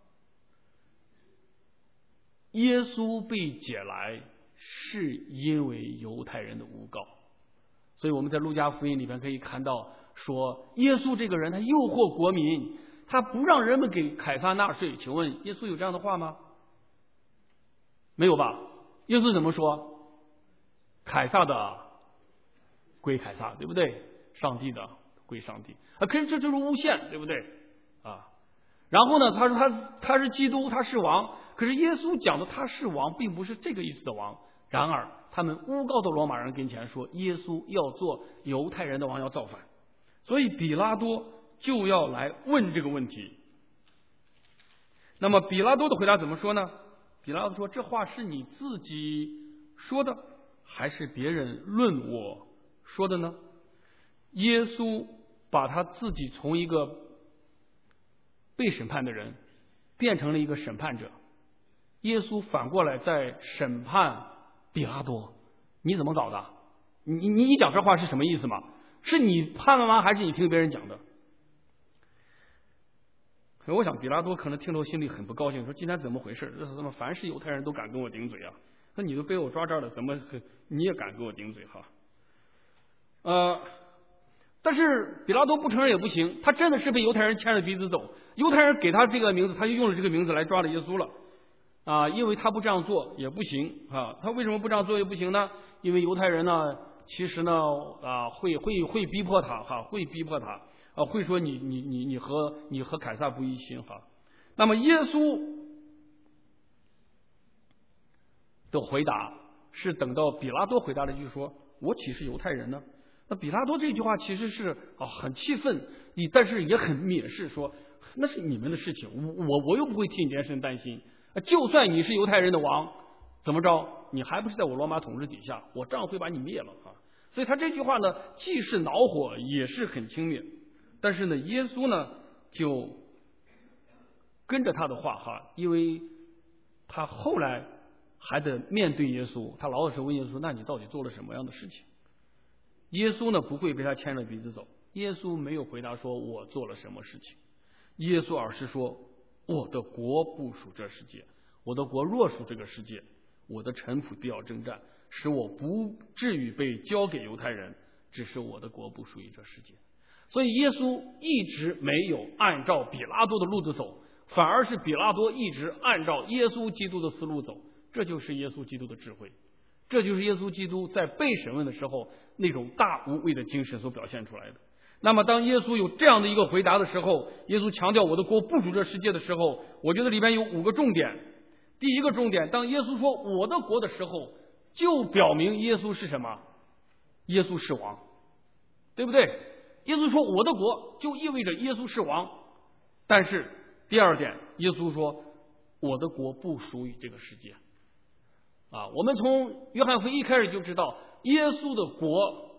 耶稣被解来是因为犹太人的诬告，所以我们在路加福音里面可以看到说，耶稣这个人他诱惑国民，他不让人们给凯撒纳税。请问耶稣有这样的话吗？没有吧？耶稣怎么说？凯撒的归凯撒，对不对？上帝的归上帝啊！可是这就是诬陷，对不对啊？然后呢，他说他是基督，他是王。可是耶稣讲的他是王，并不是这个意思的王。然而他们诬告到罗马人跟前说，耶稣要做犹太人的王，要造反。所以比拉多就要来问这个问题。那么比拉多的回答怎么说呢？比拉多说，这话是你自己说的，还是别人论我说的呢？耶稣把他自己从一个被审判的人变成了一个审判者。耶稣反过来在审判比拉多，你怎么搞的？你讲这话是什么意思吗？是你判了吗？还是你听别人讲的？我想比拉多可能听到心里很不高兴，说今天怎么回事？这是怎么凡是犹太人都敢跟我顶嘴啊？那你都被我抓这儿了，怎么你也敢跟我顶嘴哈？ 但是比拉多不承认也不行，他真的是被犹太人牵着鼻子走，犹太人给他这个名字，他就用了这个名字来抓了耶稣了啊！因为他不这样做也不行啊，他为什么不这样做也不行呢？因为犹太人呢，其实呢会逼迫他哈，会逼迫他啊，会说你和凯撒不一心哈。那么耶稣的回答是等到比拉多回答了一句说：“我岂是犹太人呢？”那比拉多这句话其实是很气愤，但是也很蔑视，说那是你们的事情，我又不会替你这件事情担心。就算你是犹太人的王，怎么着，你还不是在我罗马统治底下，我照样会把你灭了啊！所以他这句话呢，既是恼火，也是很轻蔑。但是呢，耶稣呢就跟着他的话哈，因为他后来还得面对耶稣，他老是问耶稣：“那你到底做了什么样的事情？”耶稣呢不会被他牵着鼻子走，耶稣没有回答说我做了什么事情，耶稣而是说我的国不属这世界，我的国若属这个世界，我的臣仆必要征战，使我不至于被交给犹太人，只是我的国不属于这世界。所以耶稣一直没有按照比拉多的路子走，反而是比拉多一直按照耶稣基督的思路走，这就是耶稣基督的智慧，这就是耶稣基督在被审问的时候那种大无畏的精神所表现出来的。那么当耶稣有这样的一个回答的时候，耶稣强调我的国不属这世界的时候，我觉得里边有5个重点。第一个重点，当耶稣说我的国的时候，就表明耶稣是什么？耶稣是王，对不对？耶稣说我的国，就意味着耶稣是王。但是第二点，耶稣说我的国不属于这个世界啊。我们从约翰福音一开始就知道，耶稣的国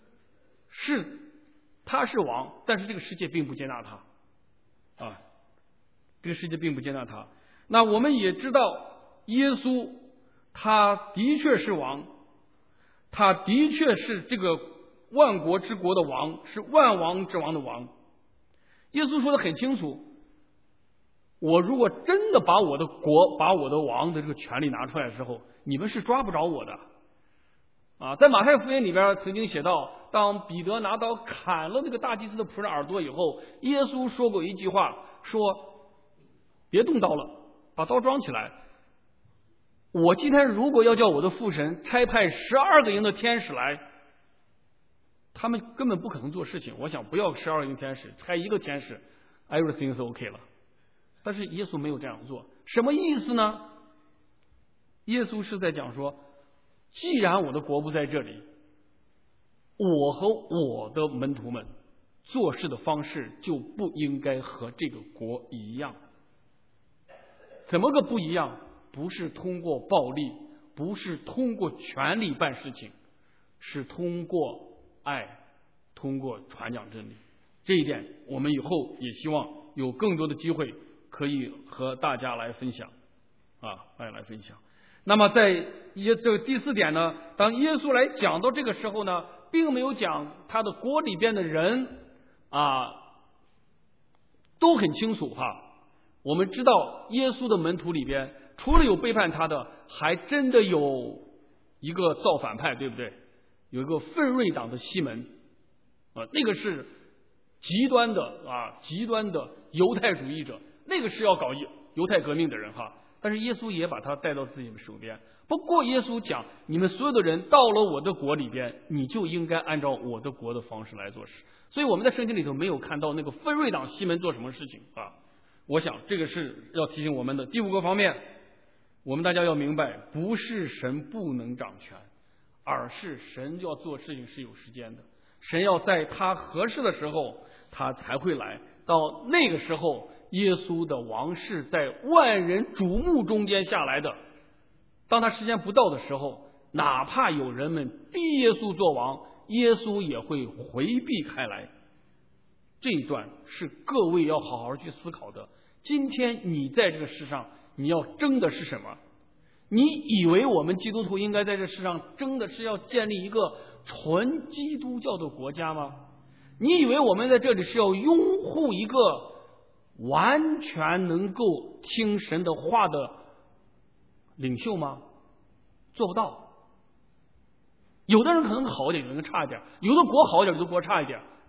他是王，但是这个世界并不接纳他啊，这个世界并不接纳他。那我们也知道，耶稣他的确是王，他的确是这个万国之国的王，是万王之王的王。耶稣说得很清楚，我如果真的把我的国、把我的王的这个权利拿出来的时候，你们是抓不着我的啊。在马太福音里边曾经写到，当彼得拿刀砍了那个大祭司的仆人耳朵以后，耶稣说过一句话，说别动刀了，把刀装起来，我今天如果要叫我的父神差派12个营的天使来，他们根本不可能做事情。我想不要12个营天使，差1个天使 everything is OK 了。但是耶稣没有这样做，什么意思呢？耶稣是在讲说，既然我的国不在这里，我和我的门徒们做事的方式就不应该和这个国一样。怎么个不一样？不是通过暴力，不是通过权力办事情，是通过爱，通过传讲真理。这一点我们以后也希望有更多的机会可以和大家来分享来分享。那么在这个第4点呢，当耶稣来讲到这个时候呢，并没有讲他的国里边的人都很清楚我们知道耶稣的门徒里边，除了有背叛他的，还真的有一个造反派，对不对？有一个奋锐党的西门那个是极端的犹太主义者，那个是要搞犹太革命的人但是耶稣也把他带到自己的手边。不过耶稣讲，你们所有的人到了我的国里边，你就应该按照我的国的方式来做事。所以我们在圣经里头没有看到那个奋锐党西门做什么事情我想这个是要提醒我们的。第5个方面，我们大家要明白，不是神不能掌权，而是神要做事情是有时间的，神要在他合适的时候他才会来。到那个时候，耶稣的王是在万人瞩目中间下来的。当他时间不到的时候，哪怕有人们逼耶稣做王，耶稣也会回避开来。这一段是各位要好好去思考的。今天你在这个世上，你要争的是什么？你以为我们基督徒应该在这世上争的是要建立一个纯基督教的国家吗？你以为我们在这里是要拥护一个完全能够听神的话的领袖吗？做不到。有的人可能好一点，有的人差一点，有的国好一点，有的国差一点，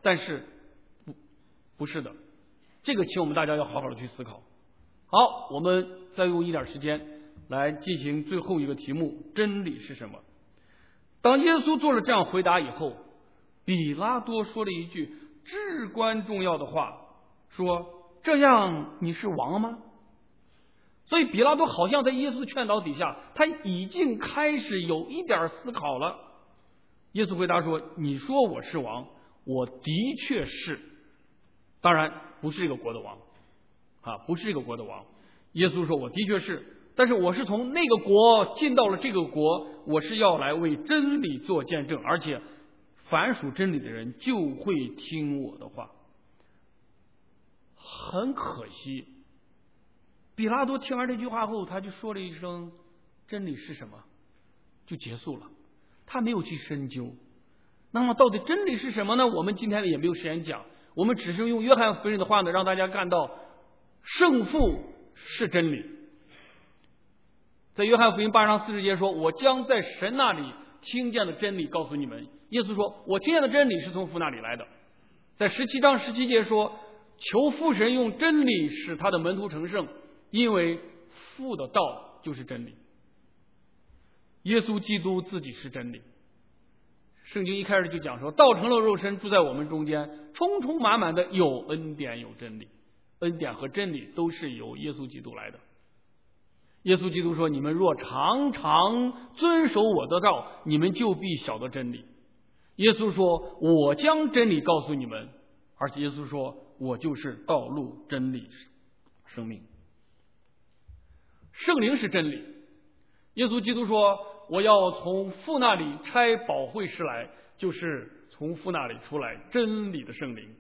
但是不是的，这个请我们大家要好好的去思考。好，我们再用一点时间来进行最后一个题目：真理是什么？当耶稣做了这样回答以后，比拉多说了一句至关重要的话，说：这样你是王吗？所以比拉多好像在耶稣的劝导底下，他已经开始有一点思考了。耶稣回答说：你说我是王，我的确是，当然不是这个国的王不是这个国的王。耶稣说我的确是，但是我是从那个国进到了这个国，我是要来为真理做见证，而且凡属真理的人就会听我的话。很可惜，比拉多听完这句话后，他就说了一声真理是什么，就结束了，他没有去深究。那么到底真理是什么呢？我们今天也没有时间讲，我们只是用约翰福音的话呢，让大家看到圣父是真理。在约翰福音8章40节说：我将在神那里听见的真理告诉你们。耶稣说我听见的真理是从父那里来的。在17章17节说：求父神用真理使他的门徒成圣，因为父的道就是真理。耶稣基督自己是真理。圣经一开始就讲说，道成了肉身住在我们中间，充充满满的有恩典有真理。恩典和真理都是由耶稣基督来的。耶稣基督说：你们若常常遵守我的道，你们就必晓得真理。耶稣说：我将真理告诉你们。而且耶稣说：我就是道路真理生命。圣灵是真理。耶稣基督说：我要从父那里差保惠师来，就是从父那里出来真理的圣灵。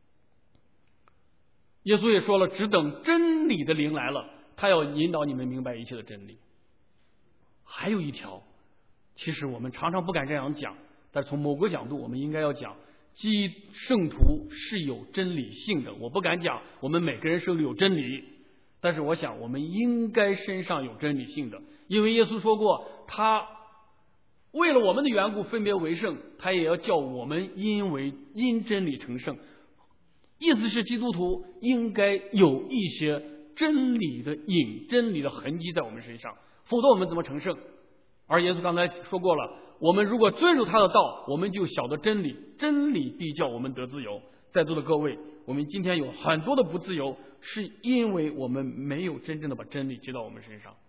耶稣也说了，只等真理的灵来了，他要引导你们明白一切的真理。还有一条，其实我们常常不敢这样讲，但从某个角度我们应该要讲，圣徒是有真理性的。我不敢讲我们每个人手里有真理，但是我想我们应该身上有真理性的，因为耶稣说过，他为了我们的缘故分别为圣，他也要叫我们因真理成圣。意思是基督徒应该有一些真理的真理的痕迹在我们身上，否则我们怎么成圣？而耶稣刚才说过了，我们如果遵守他的道，我们就晓得真理，真理必叫我们得自由。在座的各位，我们今天有很多的不自由，是因为我们没有真正的把真理接到我们身上。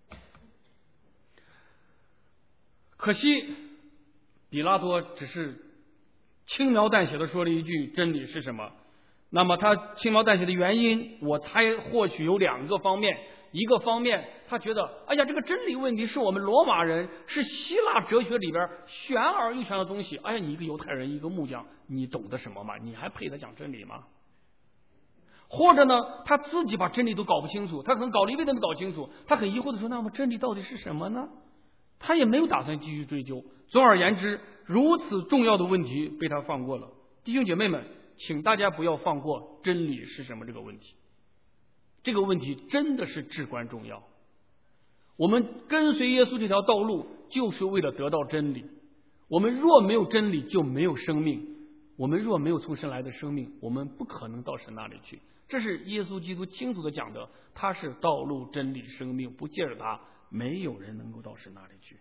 可惜比拉多只是轻描淡写的说了一句真理是什么。那么他轻描淡写的原因，我猜或许有2个方面。一个方面，他觉得哎呀，这个真理问题是我们罗马人，是希腊哲学里边玄而又玄的东西。哎呀，你一个犹太人，一个木匠，你懂得什么吗？你还配得讲真理吗？或者呢，他自己把真理都搞不清楚，他可能搞了一辈子没搞清楚，他很疑惑的说，那么真理到底是什么呢？他也没有打算继续追究。总而言之，如此重要的问题被他放过了。弟兄姐妹们，请大家不要放过真理是什么这个问题。这个问题真的是至关重要。我们跟随耶稣这条道路，就是为了得到真理。我们若没有真理，就没有生命。我们若没有从神来的生命，我们不可能到神那里去。这是耶稣基督清楚地讲的，他是道路真理生命，不借着他，没有人能够到神那里去。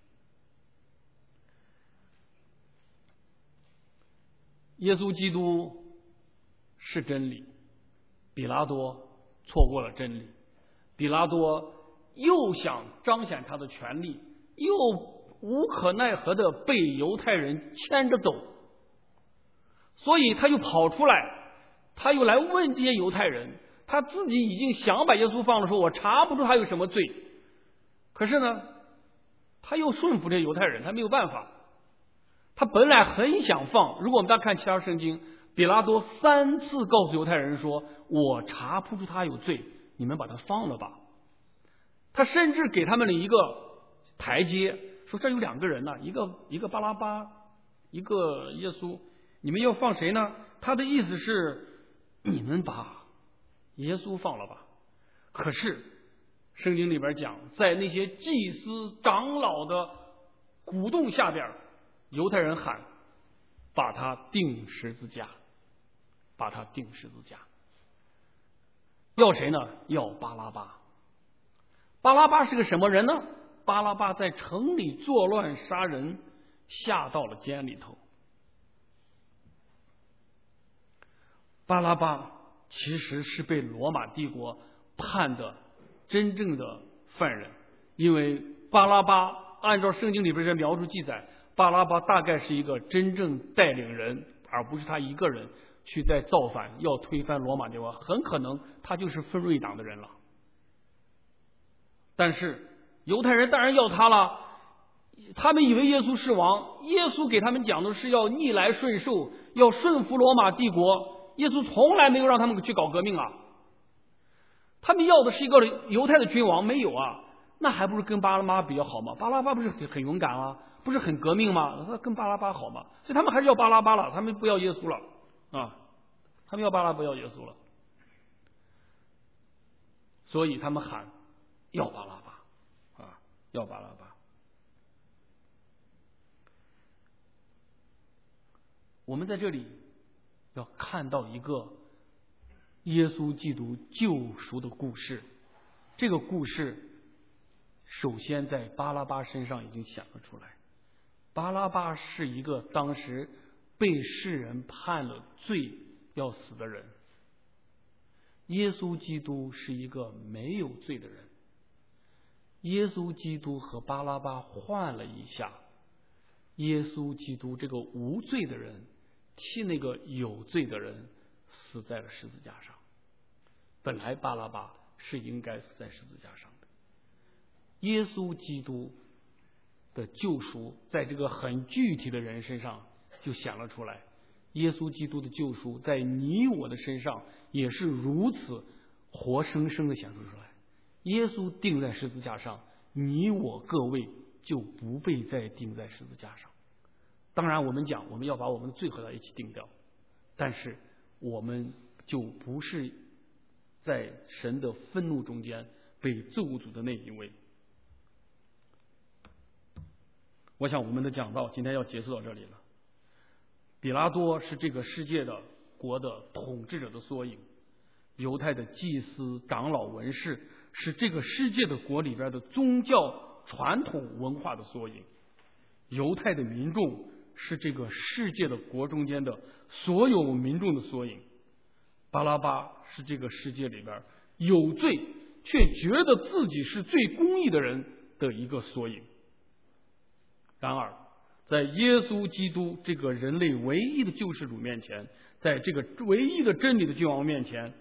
耶稣基督是真理，比拉多错过了真理。比拉多又想彰显他的权利，又无可奈何的被犹太人牵着走，所以他又跑出来，他又来问这些犹太人。他自己已经想把耶稣放了，说我查不出他有什么罪，可是呢，他又顺服这些犹太人，他没有办法。他本来很想放，如果我们大家看其他圣经，比拉多3次告诉犹太人说，我查不出他有罪，你们把他放了吧。他甚至给他们了一个台阶，说这有2个人呢，一个巴拉巴，一个耶稣，你们要放谁呢？他的意思是你们把耶稣放了吧。可是圣经里边讲，在那些祭司长老的鼓动下边，犹太人喊把他钉十字架。 把他钉十字架。要谁呢？要巴拉巴。巴拉巴是个什么人呢？巴拉巴在城里作乱杀人，下到了监里头。巴拉巴其实是被罗马帝国判的真正的犯人，因为巴拉巴按照圣经里边的描述记载，巴拉巴大概是一个真正带领人，而不是他一个人去在造反要推翻罗马帝国，很可能他就是分瑞党的人了。但是犹太人当然要他了，他们以为耶稣是王，耶稣给他们讲的是要逆来顺受，要顺服罗马帝国，耶稣从来没有让他们去搞革命啊。他们要的是一个犹太的君王，没有啊，那还不是跟巴拉巴比较好吗？巴拉巴不是很勇敢吗？不是很革命吗？他跟巴拉巴好吗？所以他们还是要巴拉巴了，他们不要耶稣了啊，他们要巴拉巴，不要耶稣了，所以他们喊要巴拉巴啊，要巴拉巴。我们在这里要看到一个耶稣基督救赎的故事，这个故事首先在巴拉巴身上已经显了出来。巴拉巴是一个当时被世人判了罪要死的人，耶稣基督是一个没有罪的人。耶稣基督和巴拉巴换了一下，耶稣基督这个无罪的人替那个有罪的人死在了十字架上。本来巴拉巴是应该死在十字架上的，耶稣基督的救赎在这个很具体的人身上就显了出来。耶稣基督的救赎在你我的身上也是如此活生生的显出来。耶稣钉在十字架上，你我各位就不被再钉在十字架上。当然我们讲我们要把我们的罪和他一起钉掉，但是我们就不是在神的愤怒中间被咒诅的那一位。我想我们的讲道今天要结束到这里了。比拉多是这个世界的国的统治者的缩影，犹太的祭司、长老、文士是这个世界的国里边的宗教传统文化的缩影，犹太的民众是这个世界的国中间的所有民众的缩影。巴拉巴是这个世界里边有罪却觉得自己是最公义的人的一个缩影。然而在耶稣基督这个人类唯一的救世主面前，在这个唯一的真理的君王面前，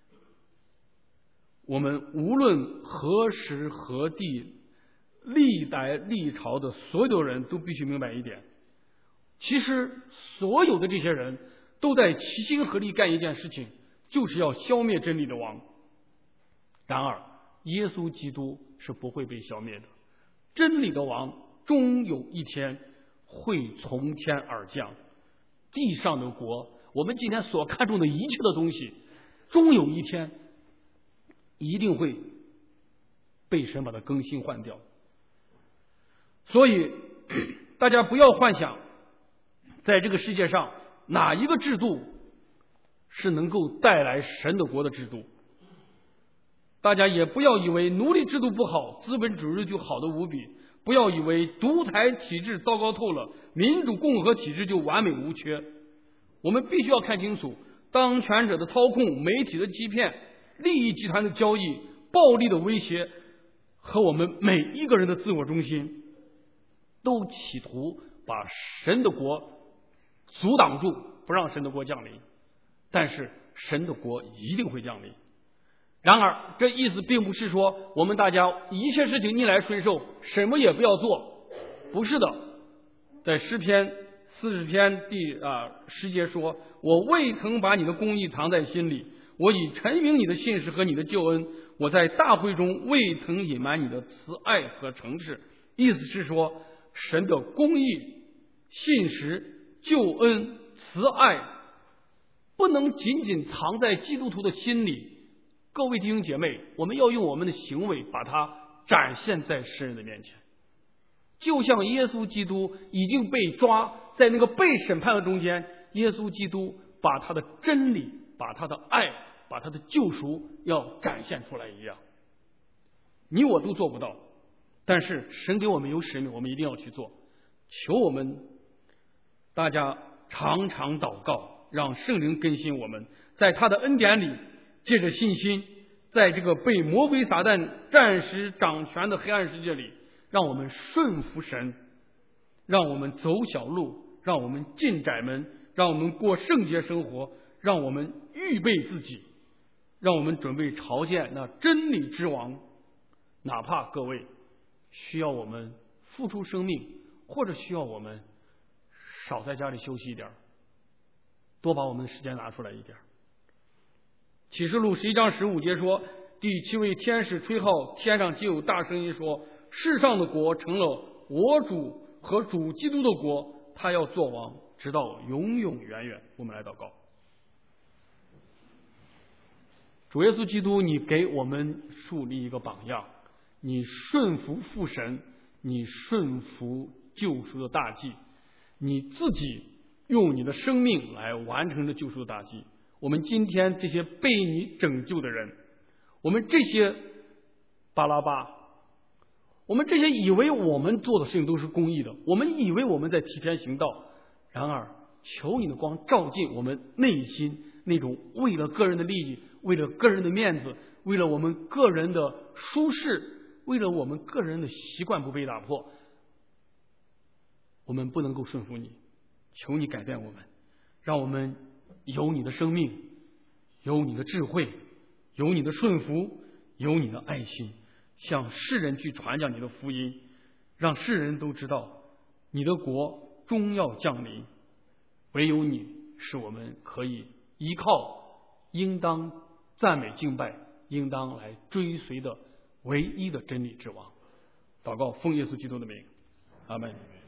我们无论何时何地历代历朝的所有人都必须明白一点，其实所有的这些人都在齐心合力干一件事情，就是要消灭真理的王。然而耶稣基督是不会被消灭的，真理的王终有一天会从天而降，地上的国，我们今天所看重的一切的东西，终有一天一定会被神把它更新换掉。所以大家不要幻想在这个世界上哪一个制度是能够带来神的国的制度。大家也不要以为奴隶制度不好，资本主义就好的无比，不要以为独裁体制糟糕透了，民主共和体制就完美无缺。我们必须要看清楚，当权者的操控、媒体的欺骗、利益集团的交易、暴力的威胁和我们每一个人的自我中心，都企图把神的国阻挡住，不让神的国降临。但是神的国一定会降临。然而这意思并不是说我们大家一切事情逆来顺受，什么也不要做，不是的。在诗篇40篇第10节说，我未曾把你的公义藏在心里，我已陈明你的信实和你的救恩，我在大会中未曾隐瞒你的慈爱和诚实。意思是说，神的公义、信实、救恩、慈爱不能仅仅藏在基督徒的心里。各位弟兄姐妹，我们要用我们的行为把它展现在世人的面前。就像耶稣基督已经被抓在那个被审判的中间，耶稣基督把他的真理、把他的爱、把他的救赎要展现出来一样。你我都做不到，但是神给我们有使命，我们一定要去做。求我们大家常常祷告，让圣灵更新我们，在他的恩典里，借着信心，在这个被魔鬼撒旦暂时掌权的黑暗世界里，让我们顺服神，让我们走小路，让我们进窄门，让我们过圣洁生活，让我们预备自己，让我们准备朝见那真理之王。哪怕各位需要我们付出生命，或者需要我们少在家里休息一点，多把我们的时间拿出来一点。启示录11章15节说，第7位天使吹号，天上就有大声音说，世上的国成了我主和主基督的国，他要做王，直到永永远远。我们来祷告。主耶稣基督，你给我们树立一个榜样，你顺服父神，你顺服救赎的大计，你自己用你的生命来完成了救赎的大计。我们今天这些被你拯救的人，我们这些巴拉巴，我们这些以为我们做的事情都是公义的，我们以为我们在替天行道，然而求你的光照进我们内心那种为了个人的利益，为了个人的面子，为了我们个人的舒适，为了我们个人的习惯不被打破，我们不能够顺服你。求你改变我们，让我们有你的生命，有你的智慧，有你的顺服，有你的爱心，向世人去传讲你的福音，让世人都知道你的国终要降临，唯有你是我们可以依靠，应当赞美敬拜，应当来追随的唯一的真理之王。祷告奉耶稣基督的名，阿们。